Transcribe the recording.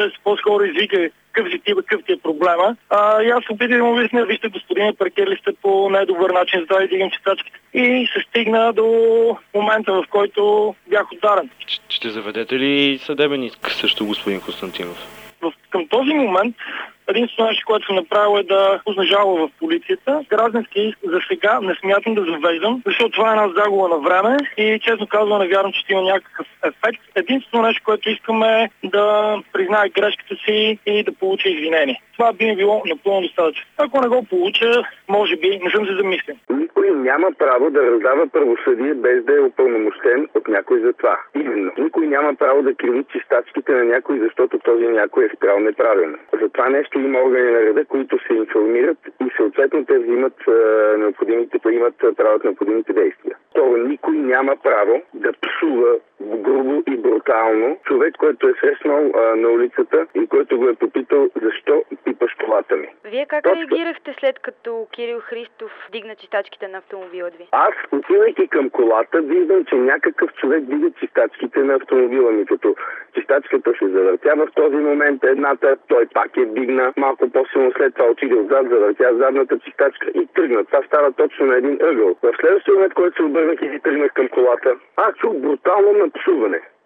Тоест, по-скоро извика какъв ти е проблема. И аз се опитах да му обясня, вижте, господине, паркирали сте по недобър начин, за да дигам чистачките. И се стигна до момента, в който бях ударен. Ще заведете ли съдебен иск също, господин Константинов? Към този момент единственото нещо, което съм направил е да узнажала в полицията. Граждански иск за сега не смятам да завеждам, защото това е една загуба на време и честно казвам не вярвам, че ще има някакъв ефект. Единственото нещо, което искам е да призная грешката си и да получа извинение. Това би ми било напълно достатъчно. Ако не го получа, може би не съм се замислил. Никой няма право да раздава правосъдие без да е упълномощен от някой за това. Именно. Никой няма право да криви чистачките на някой, защото този някой е спрял неправилно. За това нещо има органи на реда, които се информират и съответно те взимат правят необходимите действия. Това никой няма право да псува грубо и брутално човек, който е срещнал на улицата и който го е попитал защо пипаш колата ми. Вие как реагирахте след като Кирил Христов дигна чистачките на автомобила ви? Аз, отивайки към колата, виждам, че някакъв човек дига чистачките на автомобила ми, като чистачката се завъртя в този момент едната, той пак я дигна, малко по-силно след това отиде отзад, завъртя задната чистачка и тръгна. Това става точно на един ъгъл. В следващия момент, който се обърнах и тръгнах към колата, аз чух брутално напсуване.